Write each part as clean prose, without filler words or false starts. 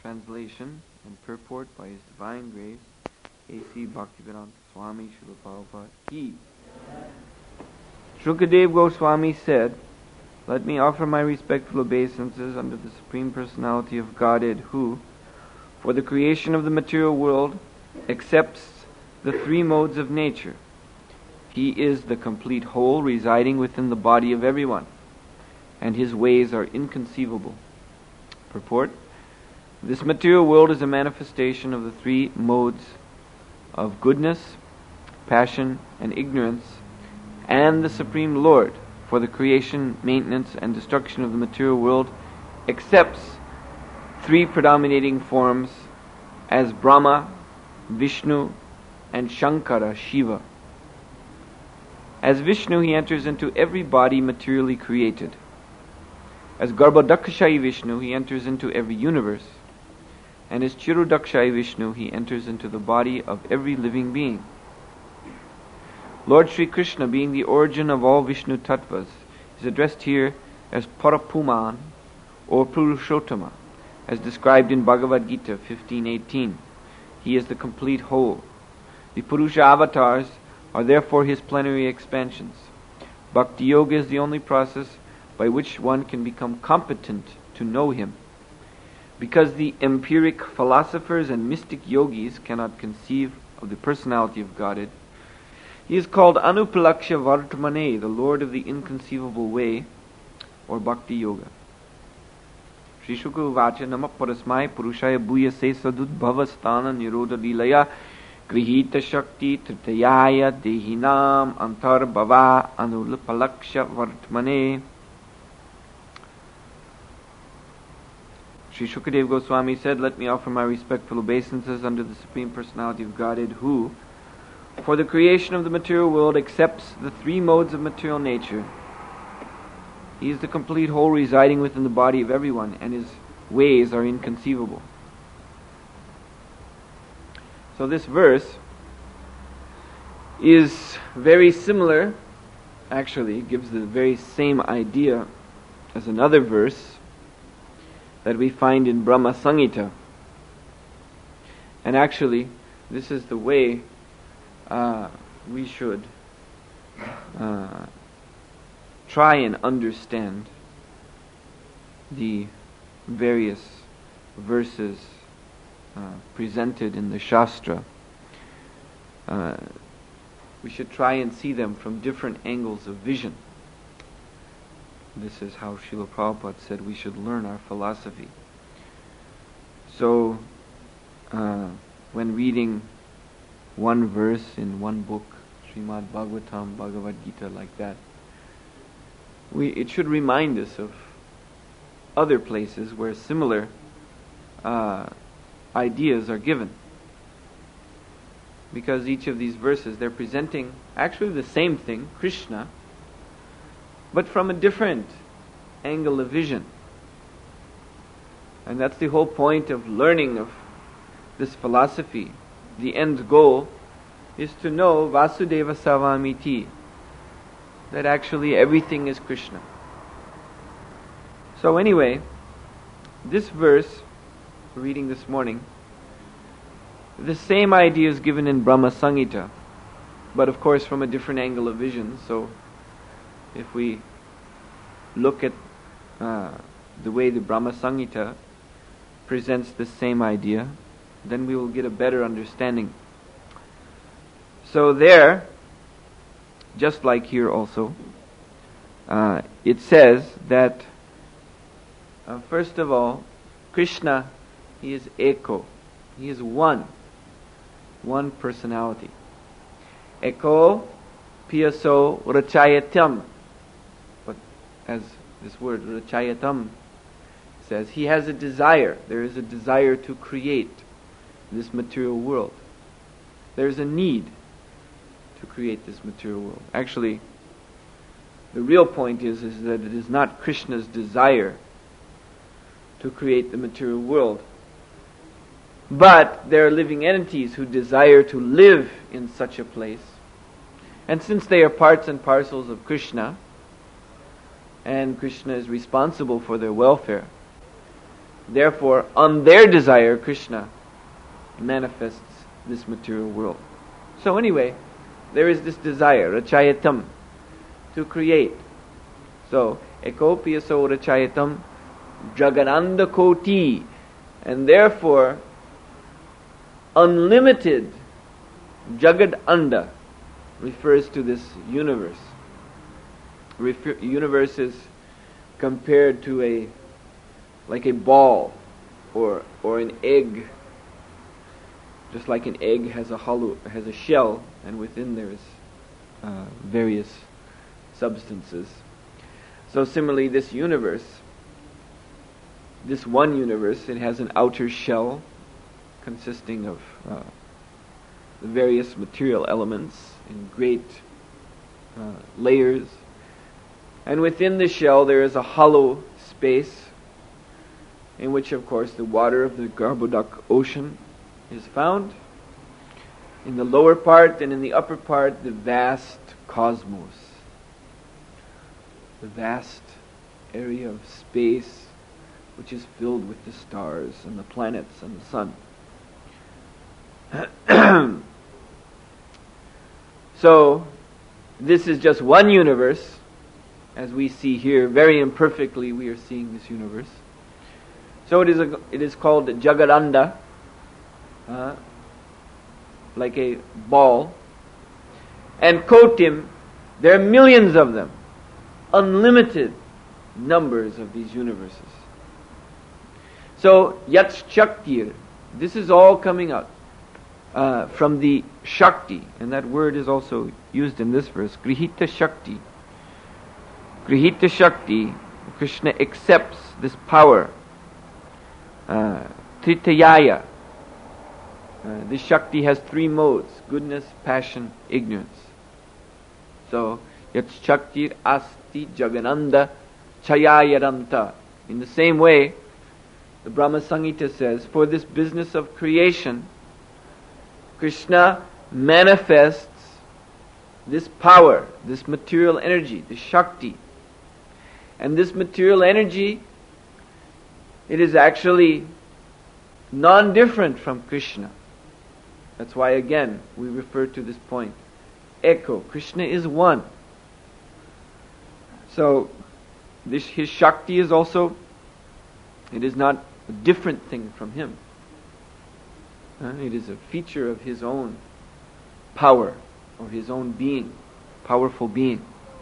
translation and purport by His Divine Grace, A.C. Bhaktivedanta Swami Srila Prabhupada Ki. Shukadev Goswami said, "Let me offer my respectful obeisances unto the Supreme Personality of Godhead, who, for the creation of the material world, accepts the three modes of nature. He is the complete whole residing within the body of everyone, and His ways are inconceivable." Purport: this material world is a manifestation of the three modes of goodness, passion, and ignorance, and the Supreme Lord, for the creation, maintenance, and destruction of the material world, accepts three predominating forms as Brahma, Vishnu, and Shankara, Shiva. As Vishnu, he enters into every body materially created. As Garbhodakashayi Vishnu, he enters into every universe. And as Chirudakshayi Vishnu, he enters into the body of every living being. Lord Sri Krishna, being the origin of all Vishnu Tattvas, is addressed here as Parapuman or Purushottama, as described in Bhagavad Gita 15:18. He is the complete whole. The Purusha avatars are therefore His plenary expansions. Bhakti Yoga is the only process by which one can become competent to know Him. Because the empiric philosophers and mystic yogis cannot conceive of the personality of Godhead, He is called Anupalaksha Vartamane, the Lord of the inconceivable way, or Bhakti Yoga. Shri Shukra Uvacha Nama Parasmai Purushaya Bhuyase Sadudbhavastana Nirodha Lilaya Grihita Shakti Tritayaya Dehinam Antar Bhava Anupalaksha Vartamane. Sri Shukadev Goswami said, "Let me offer my respectful obeisances unto the Supreme Personality of Godhead, who, for the creation of the material world, accepts the three modes of material nature. He is the complete whole residing within the body of everyone, and His ways are inconceivable." So this verse is very similar, actually gives the very same idea as another verse that we find in Brahma Samhita. And actually, this is the way we should try and understand the various verses presented in the Shastra. We should try and see them from different angles of vision. This is how Srila Prabhupada said we should learn our philosophy. So, when reading one verse in one book, Srimad Bhagavatam, Bhagavad Gita, like that, it should remind us of other places where similar ideas are given. Because each of these verses, they're presenting actually the same thing, Krishna, but from a different angle of vision. And that's the whole point of learning of this philosophy. The end goal is to know Vasudeva Savamiti, that actually everything is Krishna. So anyway, this verse, we're reading this morning, the same idea is given in Brahma Samhita, but of course from a different angle of vision. So if we look at the way the Brahma Samhita presents the same idea, then we will get a better understanding. So there, just like here also, it says that first of all, Krishna, He is Eko. He is one personality. Eko Piyaso Rachayatam. But as this word Rachayatam says, He has a desire. There is a desire to create this material world. There is a need to create this material world. Actually, the real point is that it is not Krishna's desire to create the material world, but there are living entities who desire to live in such a place. And since they are parts and parcels of Krishna, and Krishna is responsible for their welfare, Therefore, on their desire, Krishna manifests this material world. So anyway, there is this desire, rachayatam, to create. So, ekopyaso rachayatam jagananda koti, and therefore unlimited jagad anda refers to this universe. Universe is compared to like a ball or an egg. Just like an egg has a shell, and within there is various substances. So similarly, this universe, this one universe, it has an outer shell consisting of the various material elements in great layers. And within the shell there is a hollow space in which, of course, the water of the Garbhodak ocean is found. In the lower part and in the upper part, the vast cosmos, the vast area of space which is filled with the stars and the planets and the sun. So, this is just one universe. As we see here, very imperfectly we are seeing this universe. So it is called Jagadanda, like a ball. And Kotim, there are millions of them, unlimited numbers of these universes. So Yat Shaktir, this is all coming out from the Shakti, and that word is also used in this verse, Grihita Shakti. Grihita Shakti, Krishna accepts this power, Tritayaya. This Shakti has three modes: goodness, passion, ignorance. So, Yat Shaktir Asti Jagananda Chayayaranta. In the same way, the Brahma Samhita says, for this business of creation, Krishna manifests this power, this material energy, this Shakti. And this material energy, it is actually non-different from Krishna. That's why again we refer to this point. Eko, Krishna is one. So his Shakti is also, it is not a different thing from him. It is a feature of his own power, or his own being, powerful being.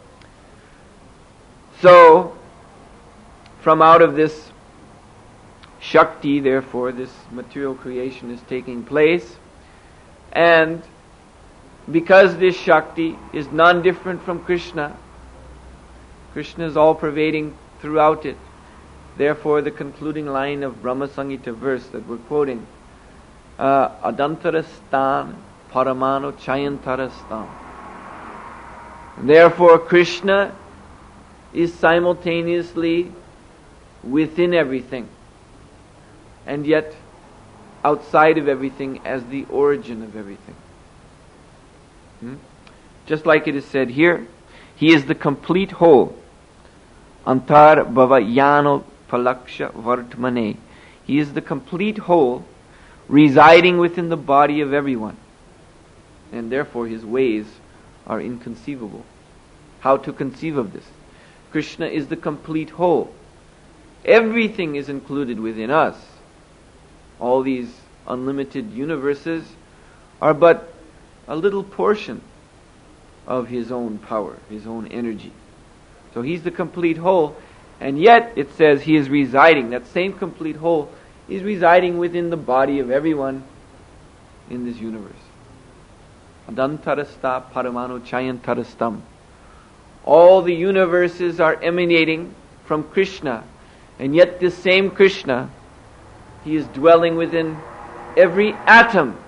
So, from out of this Shakti, therefore, this material creation is taking place. And because this Shakti is non-different from Krishna, Krishna is all-pervading throughout it. Therefore, the concluding line of Brahma Samhita verse that we're quoting, Adantarastan Paramano Chayantarastam. Therefore, Krishna is simultaneously within everything, and yet outside of everything as the origin of everything. Just like it is said here, he is the complete whole. Antar bhava yano palaksha vartmane. He is the complete whole, residing within the body of everyone. And therefore his ways are inconceivable. How to conceive of this? Krishna is the complete whole. Everything is included within us. All these unlimited universes are but a little portion of his own power, his own energy. So he's the complete whole, and yet it says he is residing, that same complete whole is residing within the body of everyone in this universe. Adantarasta paramano chayantarastam. All the universes are emanating from Krishna, and yet this same Krishna, he is dwelling within every atom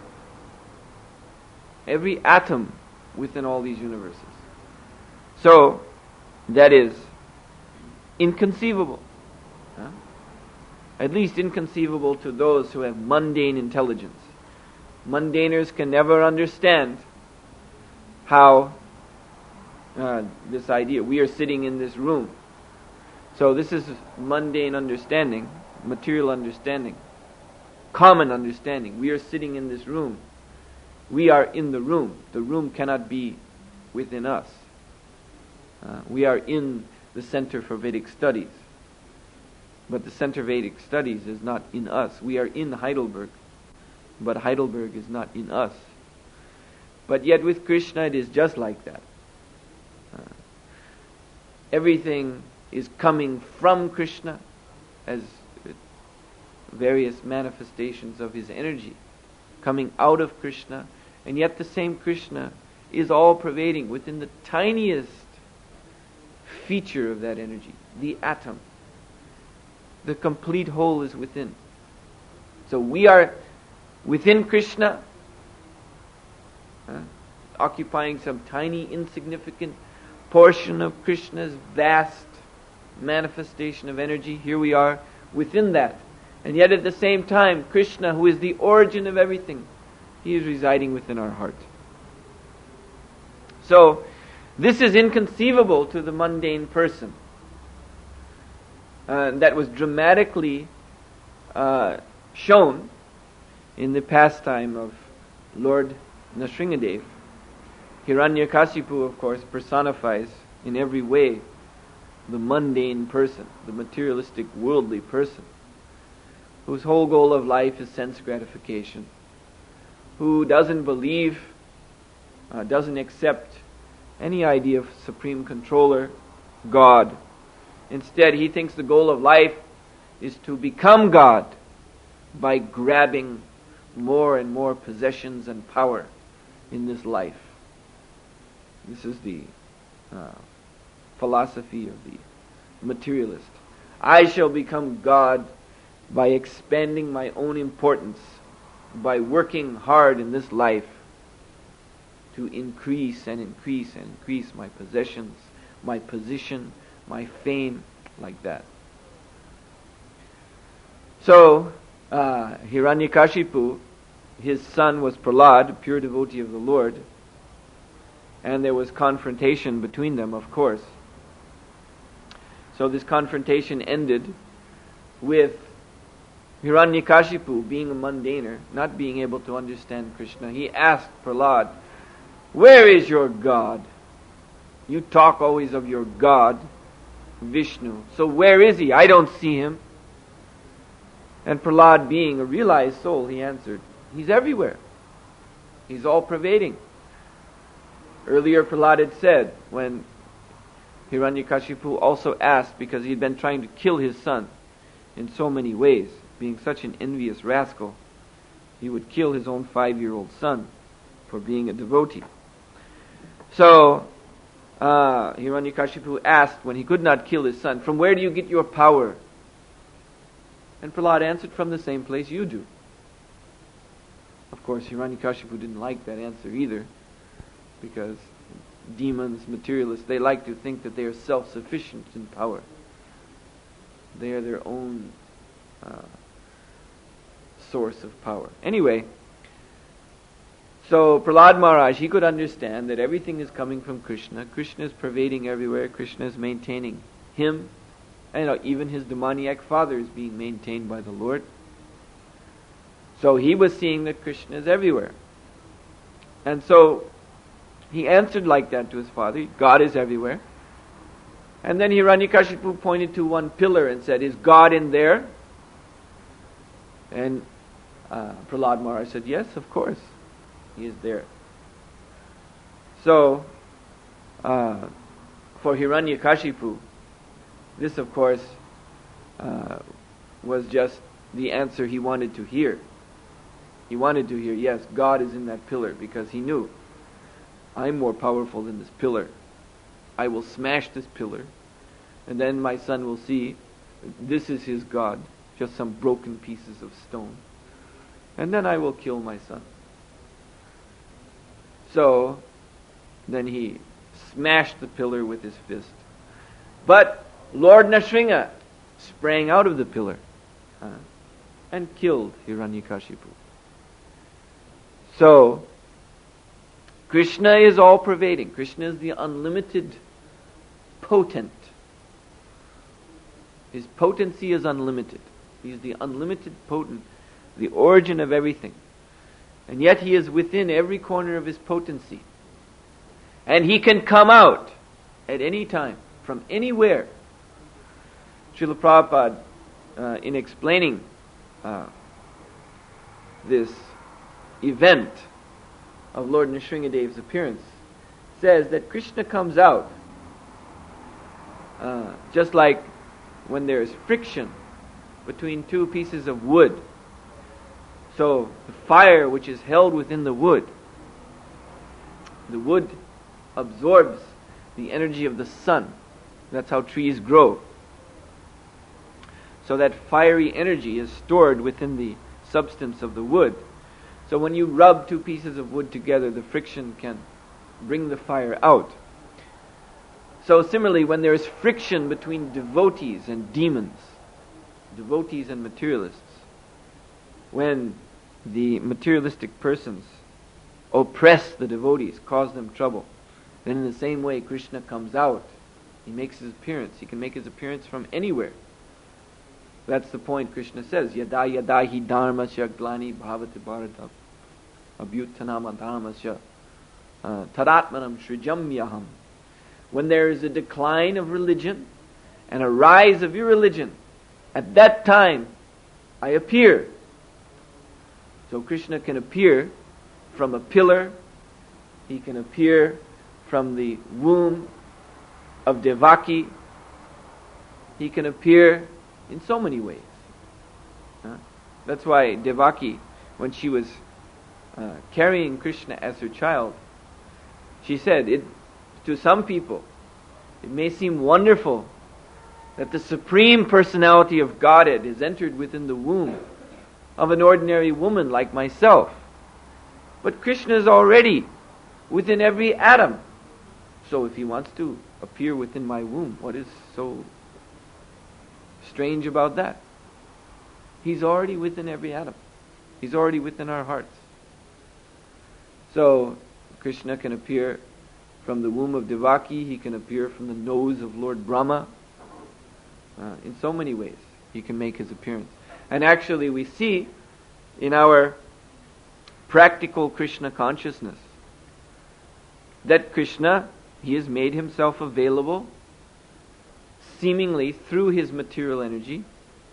within all these universes. So, that is inconceivable. At least inconceivable to those who have mundane intelligence. Mundaners can never understand how this idea, we are sitting in this room. So this is mundane understanding, material understanding, common understanding. We are sitting in this room. We are in the room. The room cannot be within us. We are in the Center for Vedic Studies. But the Center for Vedic Studies is not in us. We are in Heidelberg, but Heidelberg is not in us. But yet with Krishna it is just like that. Everything is coming from Krishna as various manifestations of his energy coming out of Krishna, and yet the same Krishna is all pervading within the tiniest feature of that energy, the atom. The complete whole is within. So we are within Krishna, occupying some tiny insignificant portion of Krishna's vast manifestation of energy. Here we are within that. And yet at the same time, Krishna, who is the origin of everything, he is residing within our heart. So, this is inconceivable to the mundane person. That was dramatically shown in the pastime of Lord Nrsingadev. Hiranyakashipu, of course, personifies in every way the mundane person, the materialistic, worldly person, whose whole goal of life is sense gratification, who doesn't believe, doesn't accept any idea of supreme controller, God. Instead, he thinks the goal of life is to become God by grabbing more and more possessions and power in this life. This is the philosophy of the materialist. I shall become God by expanding my own importance, by working hard in this life to increase and increase and increase my possessions, my position, my fame, like that. So, Hiranyakashipu, his son was Prahlad, a pure devotee of the Lord, and there was confrontation between them, of course. So this confrontation ended with Hiranyakashipu, being a mundaner, not being able to understand Krishna. He asked Prahlad, "Where is your God? You talk always of your God, Vishnu. So where is he? I don't see him." And Prahlad, being a realized soul, he answered, "He's everywhere. He's all pervading." Earlier Prahlad had said, when Hiranyakashipu also asked, because he'd been trying to kill his son in so many ways, being such an envious rascal, he would kill his own 5-year-old son for being a devotee. So, Hiranyakashipu asked, when he could not kill his son, "From where do you get your power?" And Prahlad answered, "From the same place you do." Of course, Hiranyakashipu didn't like that answer either, because demons, materialists, they like to think that they are self-sufficient in power. They are their own source of power. Anyway, so Prahlad Maharaj, he could understand that everything is coming from Krishna. Krishna is pervading everywhere. Krishna is maintaining him. And even his demoniac father is being maintained by the Lord. So he was seeing that Krishna is everywhere. And so he answered like that to his father, God is everywhere. And then Hiranyakashipu pointed to one pillar and said, "Is God in there?" And Prahlad Maharaj said, "Yes, of course, he is there." So, for Hiranyakashipu, this of course was just the answer he wanted to hear. He wanted to hear, yes, God is in that pillar, because he knew, I'm more powerful than this pillar. I will smash this pillar, and then my son will see this is his God, just some broken pieces of stone. And then I will kill my son. So, then he smashed the pillar with his fist. But Lord Nrsinga sprang out of the pillar and killed Hiranyakashipu. So, Krishna is all-pervading. Krishna is the unlimited potent. His potency is unlimited. He is the unlimited, potent, the origin of everything. And yet He is within every corner of His potency. And He can come out at any time, from anywhere. Srila Prabhupada, in explaining this event of Lord Nrsingadev's appearance, says that Krishna comes out just like when there is friction between two pieces of wood. So the fire which is held within the wood absorbs the energy of the sun. That's how trees grow. So that fiery energy is stored within the substance of the wood. So when you rub two pieces of wood together, the friction can bring the fire out. So similarly, when there is friction between devotees and demons, devotees and materialists, when the materialistic persons oppress the devotees, cause them trouble, then in the same way Krishna comes out. He makes His appearance. He can make His appearance from anywhere. That's the point Krishna says. Yada yada hi dharmasya glani bhavati bharata abhyuttanama dharmasya tadatmanam srijamyaham. When there is a decline of religion and a rise of irreligion, at that time I appear. So Krishna can appear from a pillar. He can appear from the womb of Devaki. He can appear in so many ways. That's why Devaki, when she was carrying Krishna as her child, she said, to some people, it may seem wonderful that the Supreme Personality of Godhead has entered within the womb of an ordinary woman like myself. But Krishna is already within every atom. So if He wants to appear within my womb, what is so strange about that? He's already within every atom. He's already within our hearts. So Krishna can appear from the womb of Devaki. He can appear from the nose of Lord Brahma. In so many ways He can make His appearance. And actually we see in our practical Krishna consciousness that Krishna, He has made Himself available seemingly through His material energy.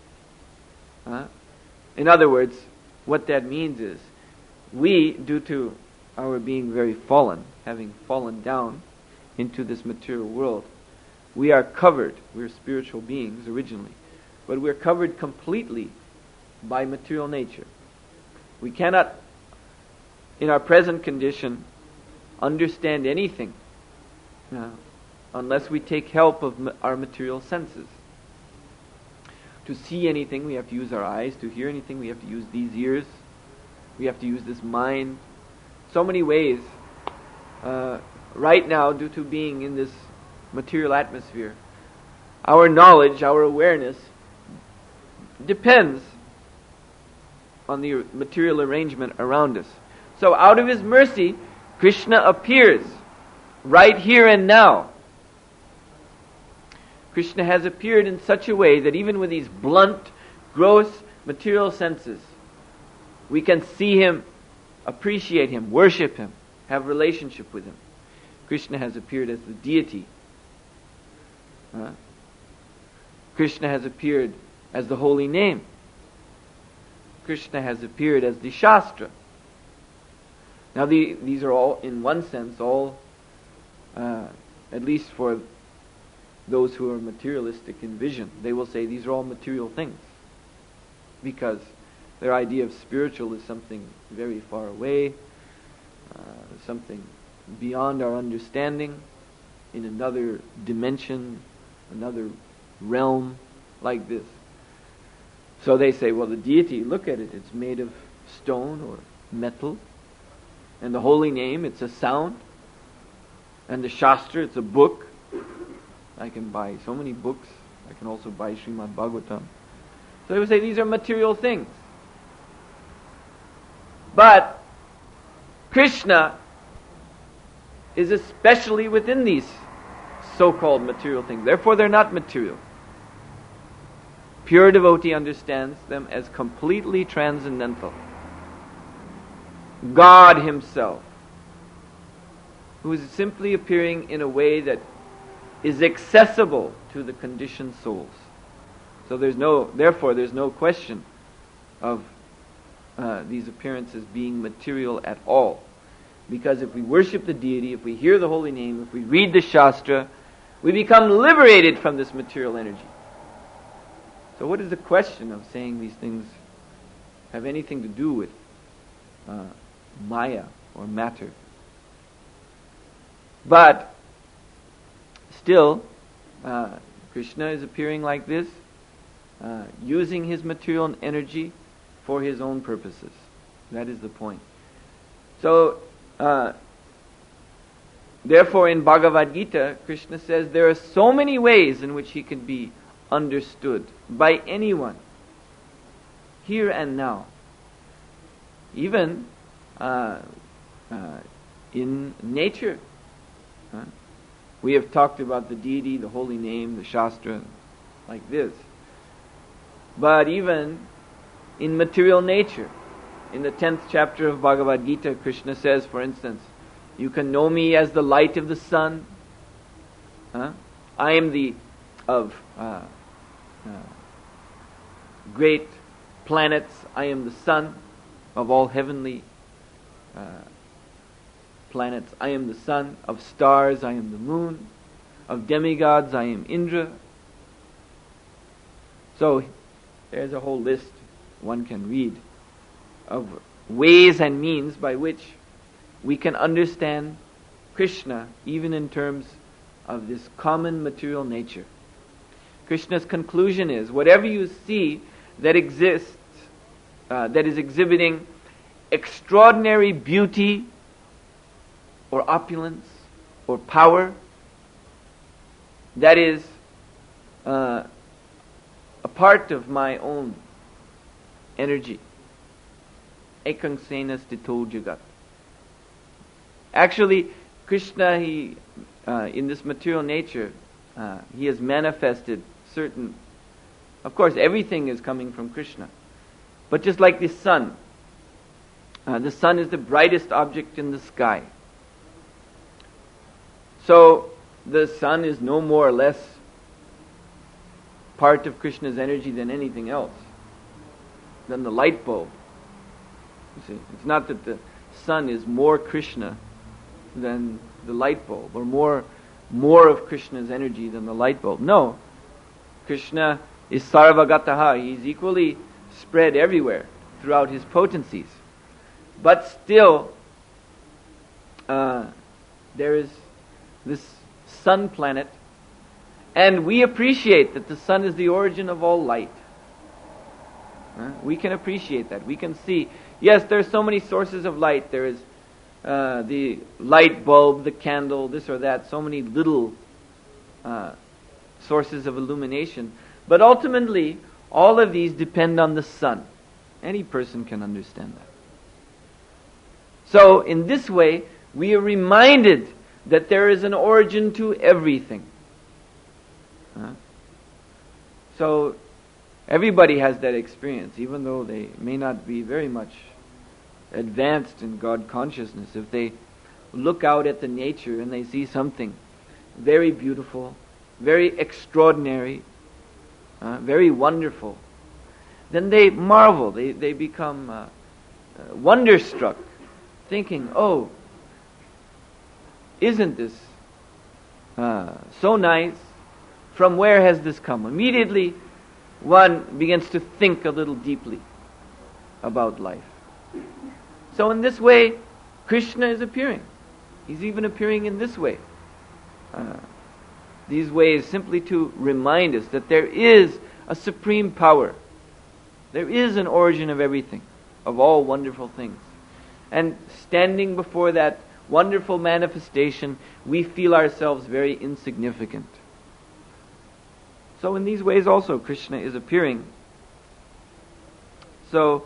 In other words, what that means is, we, due to our being very fallen, having fallen down into this material world, we are covered. We're spiritual beings originally, but we're covered completely by material nature. We cannot, in our present condition, understand anything unless we take help of our material senses. To see anything, we have to use our eyes. To hear anything, we have to use these ears. We have to use this mind. So many ways. Right now, due to being in this material atmosphere, our knowledge, our awareness depends on the material arrangement around us. So out of His mercy, Krishna appears right here and now. Krishna has appeared in such a way that even with these blunt, gross, material senses, we can see Him, appreciate Him, worship Him, have relationship with Him. Krishna has appeared as the deity. Krishna has appeared as the holy name. Krishna has appeared as the Shastra. Now these are all, in one sense, all, at least for those who are materialistic in vision, they will say these are all material things, because their idea of spiritual is something very far away, something beyond our understanding, in another dimension, another realm like this. So they say, well, the deity, look at it, it's made of stone or metal, and the holy name, it's a sound, and the Shastra, it's a book. I can buy so many books. I can also buy Srimad Bhagavatam. So they would say these are material things. But Krishna is especially within these so-called material things. Therefore they're not material. pure devotee understands them as completely transcendental. God Himself, who is simply appearing in a way that is accessible to the conditioned souls. So therefore there's no question of these appearances being material at all. Because if we worship the deity, if we hear the holy name, if we read the Shastra, we become liberated from this material energy. So what is the question of saying these things have anything to do with Maya or matter? But still, Krishna is appearing like this, using his material energy for his own purposes. That is the point. So, therefore in Bhagavad Gita, Krishna says there are so many ways in which he can be understood by anyone, here and now. Even in nature. We have talked about the deity, the holy name, the Shastra, like this. But even in material nature, in the 10th chapter of Bhagavad Gita, Krishna says, for instance, you can know me as the light of the sun. I am the of great planets. I am the sun of all heavenly planets. I am the sun of stars. I am the moon of demigods. I am Indra. So there's a whole list one can read of ways and means by which we can understand Krishna even in terms of this common material nature. Krishna's conclusion is, whatever you see that exists, that is exhibiting extraordinary beauty or opulence or power, that is a part of my own energy. Ekang sena stito jagat. Actually, Krishna, in this material nature, he has manifested certain... Of course, everything is coming from Krishna. But just like the sun is the brightest object in the sky. So, the sun is no more or less part of Krishna's energy than anything else, than the light bulb. You see, it's not that the sun is more Krishna than the light bulb, or more of Krishna's energy than the light bulb. No. Krishna is sarvagataha. He's equally spread everywhere throughout his potencies. But still, there is this sun planet, and we appreciate that the sun is the origin of all light. We can appreciate that. We can see, yes, there are so many sources of light. There is the light bulb, the candle, this or that, so many little sources of illumination. But ultimately, all of these depend on the sun. Any person can understand that. So, in this way, we are reminded that there is an origin to everything. So, everybody has that experience, even though they may not be very much advanced in God consciousness. If they look out at the nature and they see something very beautiful, very extraordinary, very wonderful, then they marvel, they become wonderstruck, thinking, oh, isn't this so nice? From where has this come? Immediately one begins to think a little deeply about life. So in this way, Krishna is appearing. He's even appearing in this way. These ways simply to remind us that there is a supreme power. There is an origin of everything, of all wonderful things. And standing before that wonderful manifestation, we feel ourselves very insignificant. So in these ways also, Krishna is appearing. So,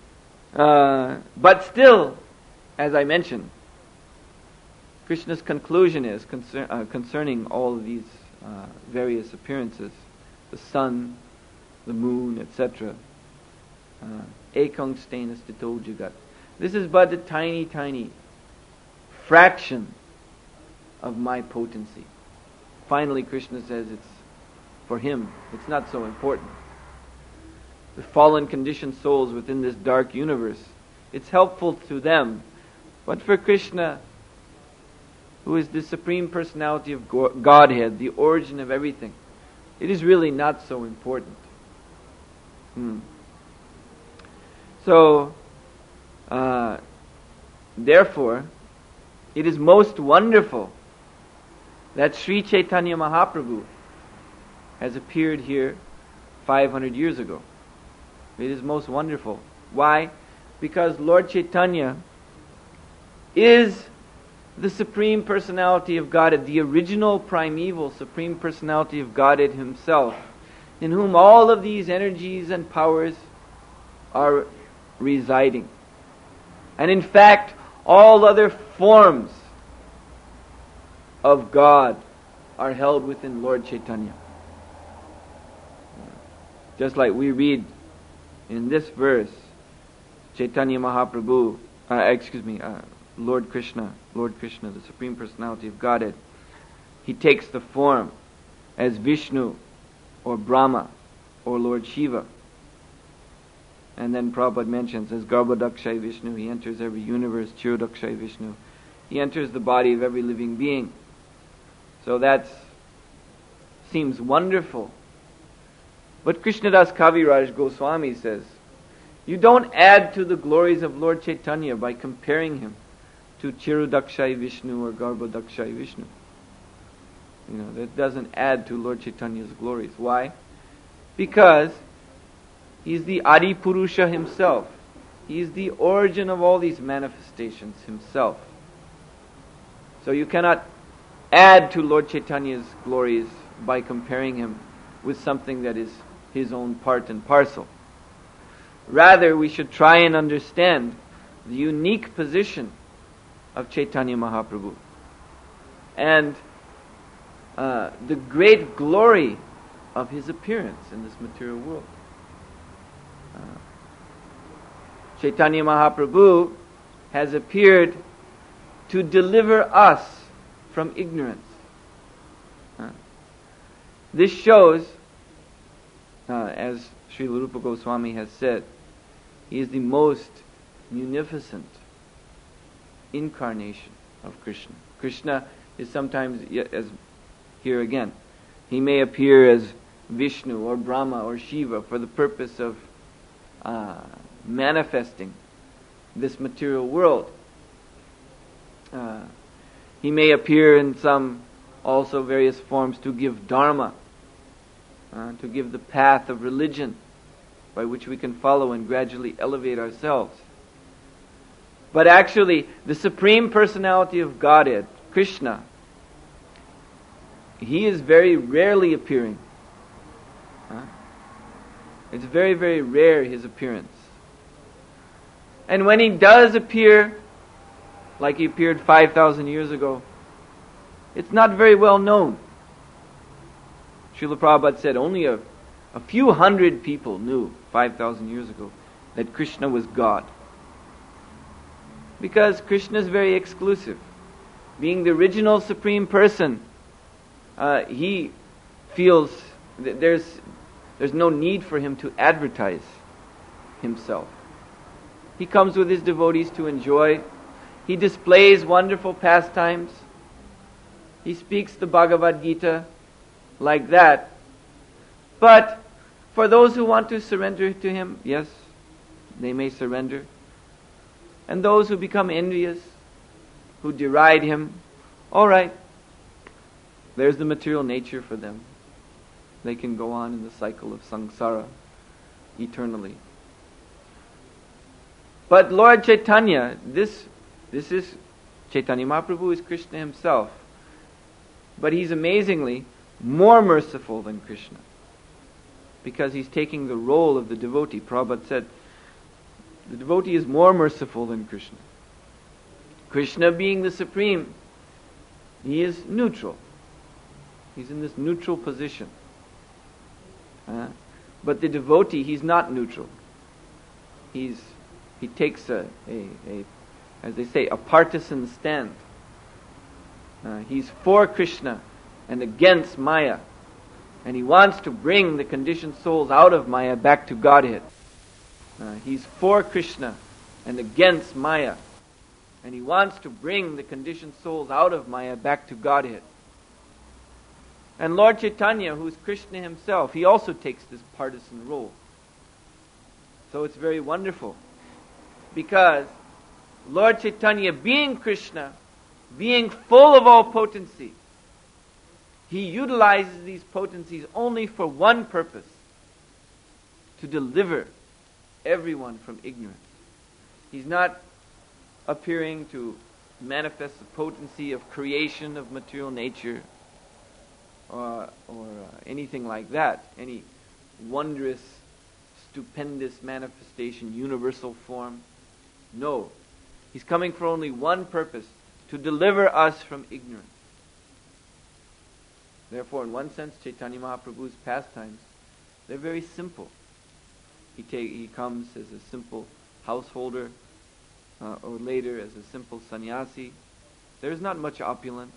but still, as I mentioned, Krishna's conclusion is concerning all of these various appearances, the sun, the moon, etc. Ekang stena stito jagat. This is but a tiny, tiny fraction of my potency. Finally, Krishna says it's for him. It's not so important. The fallen conditioned souls within this dark universe, it's helpful to them. But for Krishna, who is the Supreme Personality of Godhead, the origin of everything, it is really not so important. So, therefore, it is most wonderful that Sri Chaitanya Mahaprabhu has appeared here 500 years ago. It is most wonderful. Why? Because Lord Chaitanya is the Supreme Personality of Godhead, the original primeval Supreme Personality of Godhead himself, in whom all of these energies and powers are residing. And in fact, all other forms of God are held within Lord Chaitanya. Just like we read in this verse, Chaitanya Mahaprabhu, Lord Krishna, the Supreme Personality of Godhead, he takes the form as Vishnu or Brahma or Lord Shiva. And then Prabhupada mentions as Garbhodakshay Vishnu, he enters every universe, Chirodakshay Vishnu. He enters the body of every living being. So that seems wonderful. But Krishnadas Kaviraj Goswami says, you don't add to the glories of Lord Chaitanya by comparing him to Chirodakshay Vishnu or Garbhodakshay Vishnu. That doesn't add to Lord Chaitanya's glories. Why? Because he's the Adi Purusha himself. He's the origin of all these manifestations himself. So you cannot add to Lord Chaitanya's glories by comparing him with something that is his own part and parcel. Rather, we should try and understand the unique position of Chaitanya Mahaprabhu and the great glory of his appearance in this material world. Chaitanya Mahaprabhu has appeared to deliver us from ignorance. This shows, as Srila Rupa Goswami has said, he is the most munificent incarnation of Krishna. Krishna is sometimes, as here again, he may appear as Vishnu or Brahma or Shiva for the purpose of manifesting this material world. He may appear in some also various forms to give dharma, to give the path of religion by which we can follow and gradually elevate ourselves. But actually, the Supreme Personality of Godhead, Krishna, he is very rarely appearing. It's very, very rare, his appearance. And when he does appear, like he appeared 5,000 years ago, it's not very well known. Srila Prabhupada said only a few hundred people knew 5,000 years ago that Krishna was God. Because Krishna is very exclusive. Being the original Supreme Person, he feels that there's no need for him to advertise himself. He comes with his devotees to enjoy. He displays wonderful pastimes. He speaks the Bhagavad Gita like that. But for those who want to surrender to him, yes, they may surrender. And those who become envious, who deride him, all right, there's the material nature for them. They can go on in the cycle of samsara eternally. But Lord Chaitanya, this is Chaitanya Mahaprabhu is Krishna himself. But he's amazingly more merciful than Krishna, because he's taking the role of the devotee. Prabhupada said, the devotee is more merciful than Krishna. Krishna being the supreme, he is neutral. He's in this neutral position. But the devotee, he's not neutral. He takes a as they say, a partisan stand. He's for Krishna and against Maya. And he wants to bring the conditioned souls out of Maya back to Godhead. He's for Krishna and against Maya. And he wants to bring the conditioned souls out of Maya back to Godhead. And Lord Chaitanya, who's Krishna himself, he also takes this partisan role. So it's very wonderful. Because Lord Chaitanya, being Krishna, being full of all potency, he utilizes these potencies only for one purpose: to deliver everyone from ignorance. He's not appearing to manifest the potency of creation of material nature or anything like that, any wondrous, stupendous manifestation, universal form. No. He's coming for only one purpose: to deliver us from ignorance. Therefore, in one sense, Chaitanya Mahaprabhu's pastimes, they're very simple. He comes as a simple householder, or later as a simple sannyasi. There's not much opulence.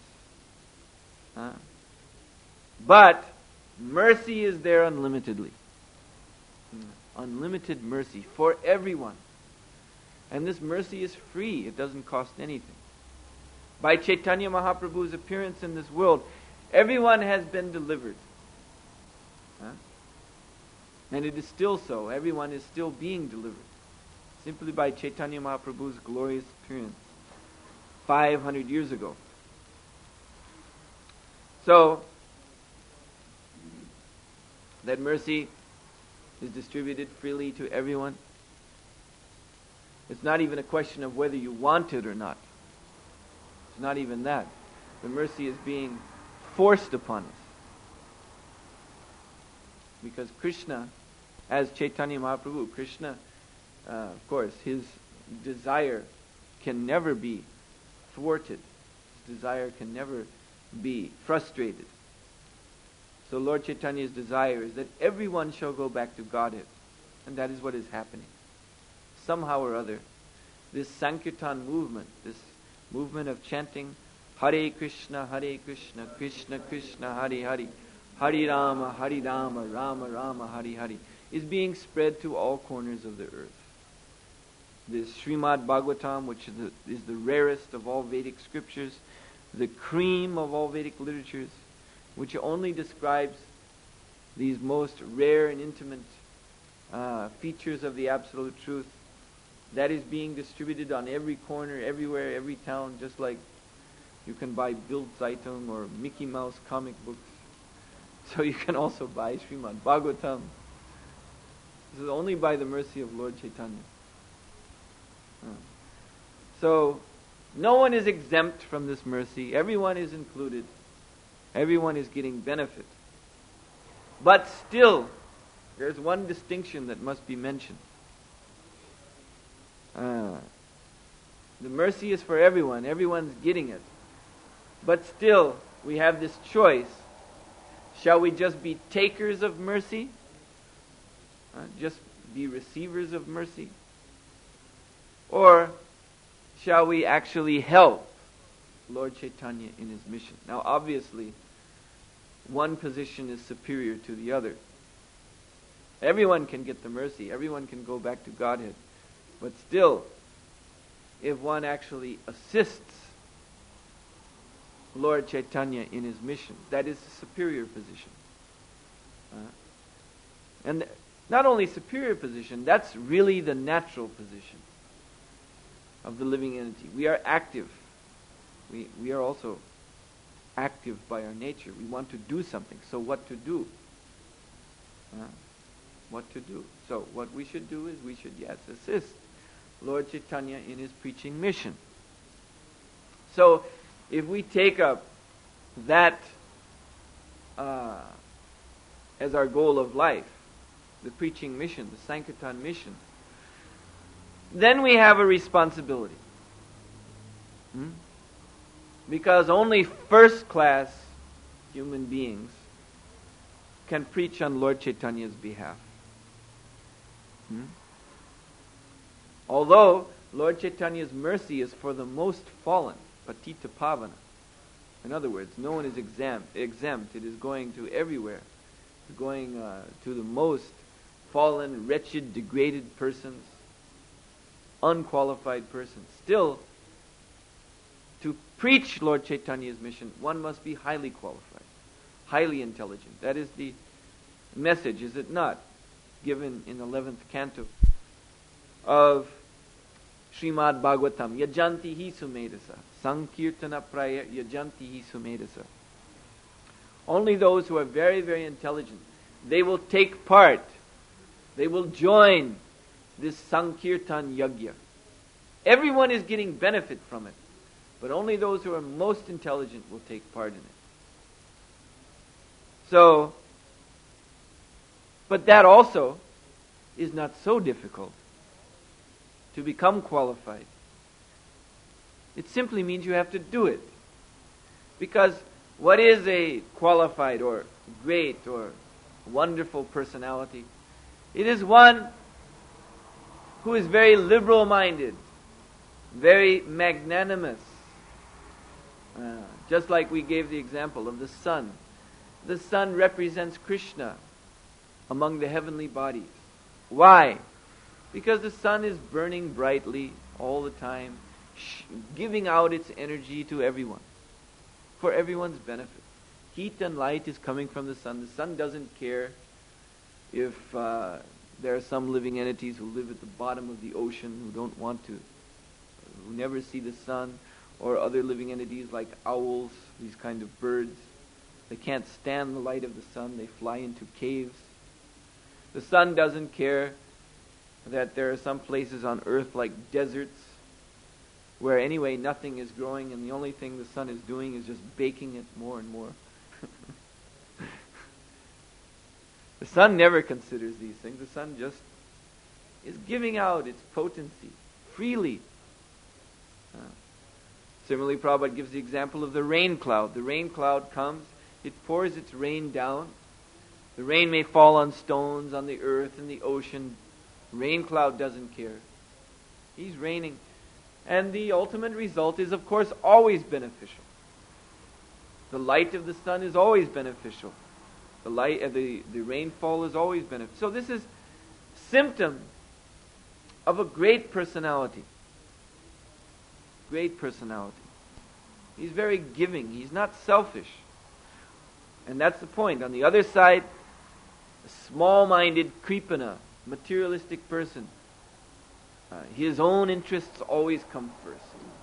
But mercy is there unlimitedly. Unlimited mercy for everyone. And this mercy is free. It doesn't cost anything. By Chaitanya Mahaprabhu's appearance in this world, everyone has been delivered. And it is still so. Everyone is still being delivered. Simply by Chaitanya Mahaprabhu's glorious appearance 500 years ago. So, that mercy is distributed freely to everyone. It's not even a question of whether you want it or not. It's not even that. The mercy is being forced upon us. Because Krishna, as Chaitanya Mahaprabhu, Krishna, of course, his desire can never be thwarted. His desire can never be frustrated. So Lord Chaitanya's desire is that everyone shall go back to Godhead. And that is what is happening. Somehow or other, this Sankirtan movement, this movement of chanting Hare Krishna, Krishna Krishna, Hare Hare, Hare Rama, Rama Rama, Hare Hare, is being spread to all corners of the earth. This Srimad Bhagavatam, which is the rarest of all Vedic scriptures, the cream of all Vedic literatures, which only describes these most rare and intimate features of the Absolute Truth, that is being distributed on every corner, everywhere, every town, just like you can buy Bild Zeitung or Mickey Mouse comic books. So you can also buy Srimad Bhagavatam. This is only by the mercy of Lord Chaitanya. So no one is exempt from this mercy. Everyone is included. Everyone is getting benefit. But still, there's one distinction that must be mentioned. The mercy is for everyone. Everyone's getting it. But still, we have this choice. Shall we just be takers of mercy? Just be receivers of mercy? Or shall we actually help Lord Chaitanya in his mission? Now, obviously, one position is superior to the other. Everyone can get the mercy. Everyone can go back to Godhead. But still, if one actually assists Lord Chaitanya in his mission, that is a superior position. And not only superior position, that's really the natural position of the living entity. We are active. We are also active by our nature. We want to do something. So what to do? What to do? So what we should do is we should, yes, assist Lord Chaitanya in his preaching mission. So if we take up that as our goal of life, the preaching mission, the Sankirtan mission, then we have a responsibility. Because only first-class human beings can preach on Lord Chaitanya's behalf. Hmm? Although Lord Chaitanya's mercy is for the most fallen, patita pavana. In other words, no one is exempt. It is going to everywhere. It's going to the most fallen, wretched, degraded persons, unqualified persons. Still, to preach Lord Chaitanya's mission, one must be highly qualified, highly intelligent. That is the message, is it not, given in the 11th canto of Srimad Bhagavatam. Yajanti hi sumedasa. Sankirtana praya yajanti hi sumedasa. Only those who are very, very intelligent, they will take part, they will join this Sankirtan Yajna. Everyone is getting benefit from it, but only those who are most intelligent will take part in it. So, but that also is not so difficult to become qualified. It simply means you have to do it. Because what is a qualified or great or wonderful personality? It is one who is very liberal-minded, very magnanimous. Just like we gave the example of the sun. The sun represents Krishna among the heavenly bodies. Why? Because the sun is burning brightly all the time, giving out its energy to everyone, for everyone's benefit. Heat and light is coming from the sun. The sun doesn't care if there are some living entities who live at the bottom of the ocean who don't want to, who never see the sun, or other living entities like owls, these kind of birds. They can't stand the light of the sun. They fly into caves. The sun doesn't care that there are some places on earth like deserts where anyway nothing is growing, and the only thing the sun is doing is just baking it more and more. The sun never considers these things. The sun just is giving out its potency freely. Similarly, Prabhupada gives the example of the rain cloud. The rain cloud comes, it pours its rain down. The rain may fall on stones, on the earth, in the ocean. Rain cloud doesn't care. He's raining. And the ultimate result is, of course, always beneficial. The light of the sun is always beneficial. The light, the rainfall is always beneficial. So this is symptom of a great personality. Great personality. He's very giving. He's not selfish. And that's the point. On the other side, a small-minded Kripana, materialistic person. His own interests always come first.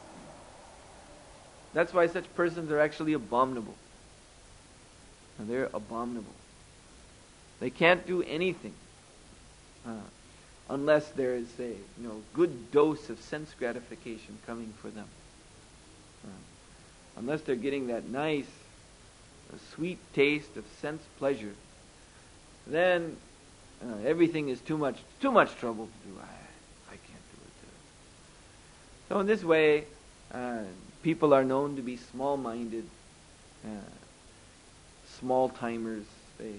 That's why such persons are actually abominable. And they're abominable. They can't do anything unless there is a good dose of sense gratification coming for them. Unless they're getting that nice, sweet taste of sense pleasure, then everything is too much trouble to do. I can't do it. So in this way, people are known to be small-minded, small-timers. They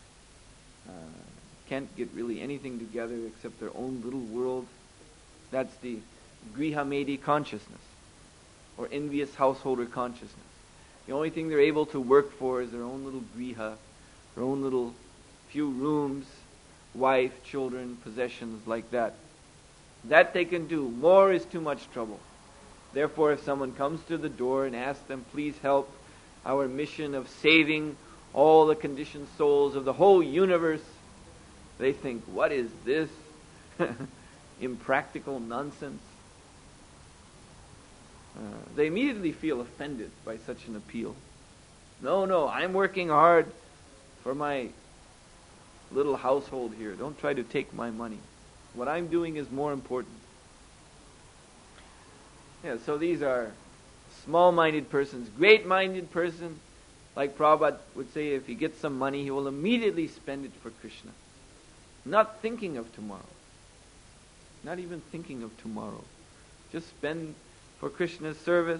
can't get really anything together except their own little world. That's the grihamedi consciousness, or envious householder consciousness. The only thing they're able to work for is their own little griha, their own little few rooms, wife, children, possessions like that. That they can do. More is too much trouble. Therefore, if someone comes to the door and asks them, please help our mission of saving all the conditioned souls of the whole universe, they think, what is this? Impractical nonsense. They immediately feel offended by such an appeal. No, I'm working hard for my little household here. Don't try to take my money. What I'm doing is more important. Yeah, so these are small-minded persons. Great-minded person, like Prabhupada would say, if he gets some money, he will immediately spend it for Krishna. Not thinking of tomorrow. Not even thinking of tomorrow. Just spend for Krishna's service.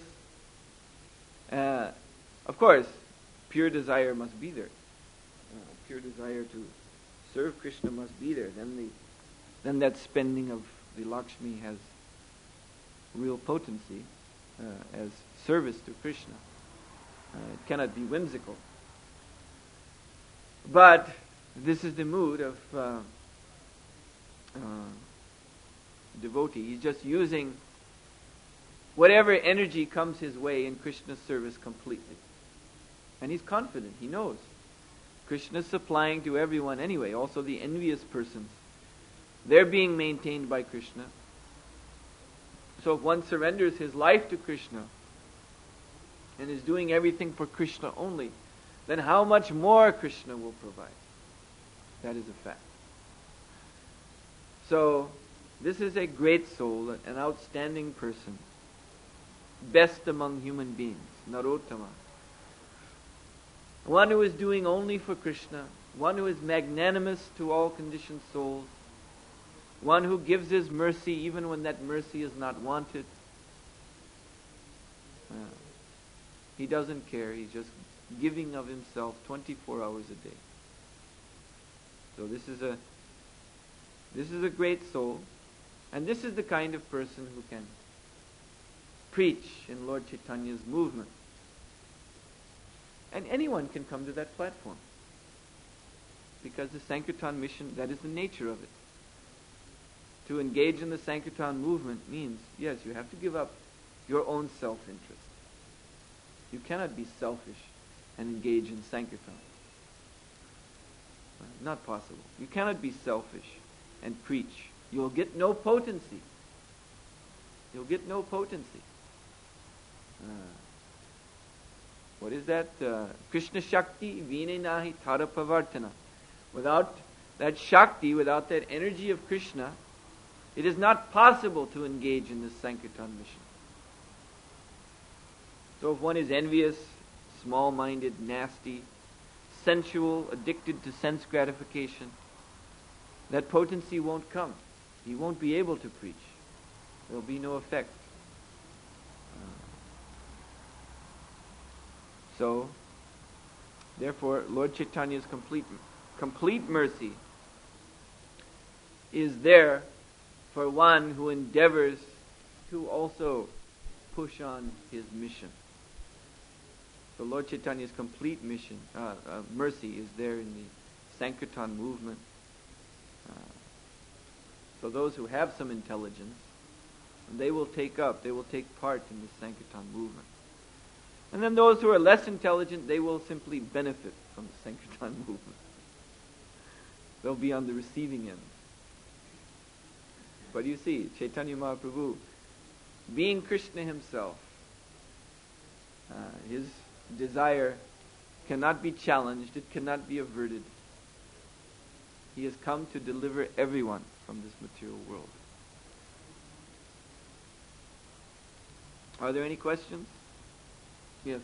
Of course, pure desire must be there. Pure desire to serve Krishna must be there. Then then that spending of the Lakshmi has real potency as service to Krishna. It cannot be whimsical. But this is the mood of devotee. He's just using whatever energy comes his way in Krishna's service completely. And he's confident, he knows. Krishna is supplying to everyone anyway, also the envious persons. They're being maintained by Krishna. So if one surrenders his life to Krishna and is doing everything for Krishna only, then how much more Krishna will provide? That is a fact. So, this is a great soul, an outstanding person, best among human beings, Narottama. One who is doing only for Krishna, one who is magnanimous to all conditioned souls, one who gives his mercy even when that mercy is not wanted. He doesn't care, he's just giving of himself 24 hours a day. So this is a great soul, and this is the kind of person who can preach in Lord Chaitanya's movement. And anyone can come to that platform, because the Sankirtan mission, that is the nature of it. To engage in the Sankirtan movement means, yes, you have to give up your own self-interest. You cannot be selfish and engage in Sankirtan. Not possible. You cannot be selfish and preach. You'll get no potency. You'll get no potency. What is that? Krishna Shakti Vine Nahi Tara Pavartana. Without that Shakti, without that energy of Krishna, it is not possible to engage in this Sankirtan mission. So if one is envious, small-minded, nasty, sensual, addicted to sense gratification, that potency won't come. He won't be able to preach. There will be no effect. So, therefore, Lord Chaitanya's complete mercy is there for one who endeavors to also push on his mission. So Lord Chaitanya's complete mercy is there in the Sankirtan movement. So those who have some intelligence, they will take part in the Sankirtan movement. And then those who are less intelligent, they will simply benefit from the Sankirtan movement. They'll be on the receiving end. But you see, Chaitanya Mahaprabhu, being Krishna himself, his desire cannot be challenged, it cannot be averted. He has come to deliver everyone from this material world. Are there any questions? Yes.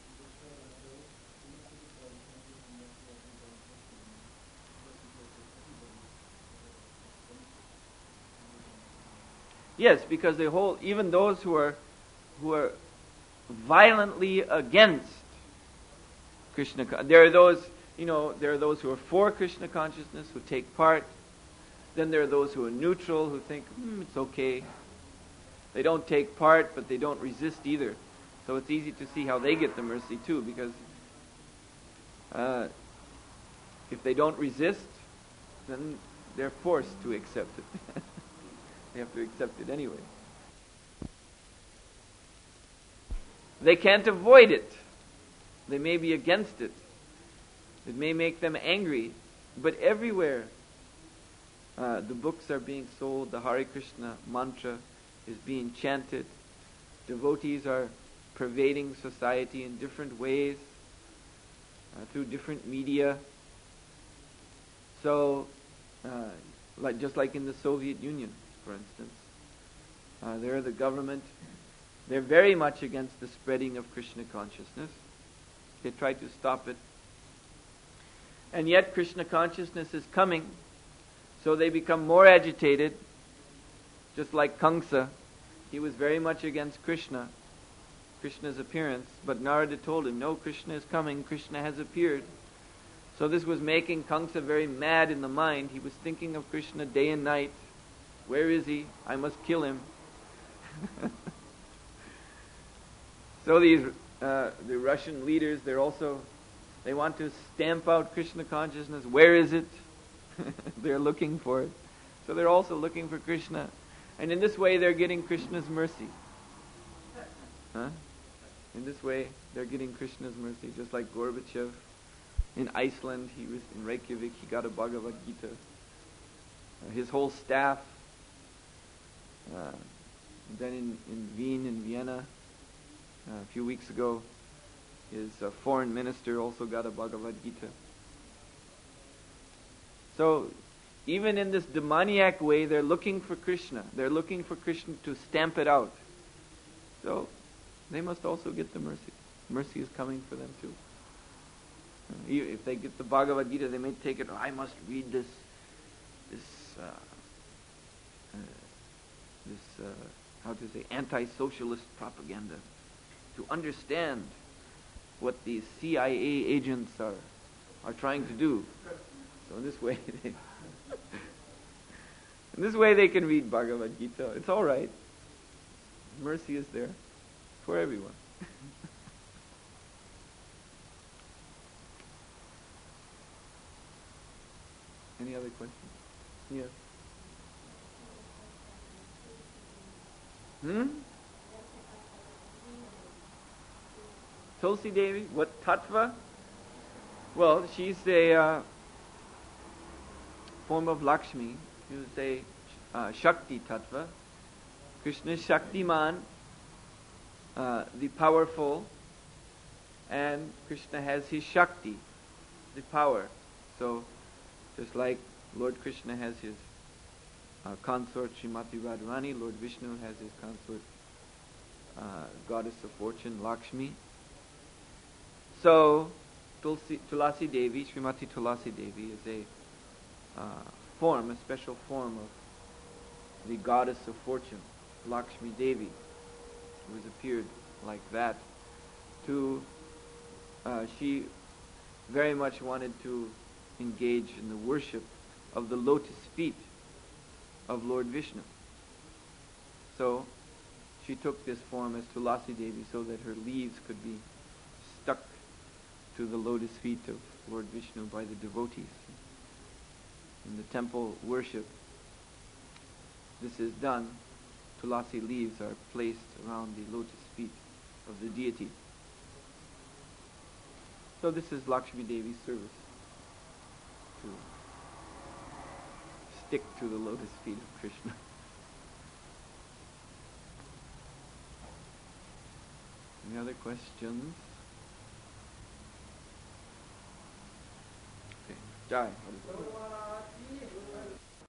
Yes, because even those who are violently against Krishna, there are those who are for Krishna consciousness, who take part. Then there are those who are neutral, who think, it's okay. They don't take part, but they don't resist either. So it's easy to see how they get the mercy too, because if they don't resist, then they're forced to accept it. They have to accept it anyway. They can't avoid it. They may be against it. It may make them angry. But everywhere the books are being sold, the Hare Krishna mantra is being chanted, devotees are pervading society in different ways, through different media. So, just like in the Soviet Union, for instance, there the government, they're very much against the spreading of Krishna consciousness. They try to stop it. And yet Krishna consciousness is coming, so they become more agitated, just like Kamsa. He was very much against Krishna's appearance, but Narada told him, no, Krishna is coming, Krishna has appeared. So this was making Kamsa very mad in the mind. He was thinking of Krishna day and night. Where is he? I must kill him. So the Russian leaders, they want to stamp out Krishna consciousness. Where is it? They're looking for it. So they're also looking for Krishna. And in this way, they're getting Krishna's mercy. Huh? In this way, they're getting Krishna's mercy. Just like Gorbachev in Iceland, he was in Reykjavik, he got a Bhagavad Gita. His whole staff. Then in Vienna, a few weeks ago, his foreign minister also got a Bhagavad Gita. So, even in this demoniac way, they're looking for Krishna. They're looking for Krishna to stamp it out. So, they must also get the mercy. Mercy is coming for them too. If they get the Bhagavad Gita, they may take it, I must read this how to say, anti-socialist propaganda to understand what these CIA agents are trying to do. So in this way they can read Bhagavad Gita. It's all right. Mercy is there for everyone. Any other questions? Yes. Tulsi Devi, what tattva? Well, she's a form of Lakshmi. You would say Shakti tattva. Krishna is Shaktiman, the powerful, and Krishna has his Shakti, the power. So, just like Lord Krishna has his consort Srimati Radharani, Lord Vishnu has his consort goddess of fortune Lakshmi. So Tulasi Devi, Srimati Tulasi Devi, is a special form of the goddess of fortune, Lakshmi Devi, who has appeared like that. She very much wanted to engage in the worship of the lotus feet of Lord Vishnu. So she took this form as Tulasi Devi so that her leaves could be stuck to the lotus feet of Lord Vishnu by the devotees. In the temple worship, this is done. Tulasi leaves are placed around the lotus feet of the deity. So this is Lakshmi Devi's service, to stick to the lotus feet of Krishna. Any other questions? Okay. Jai.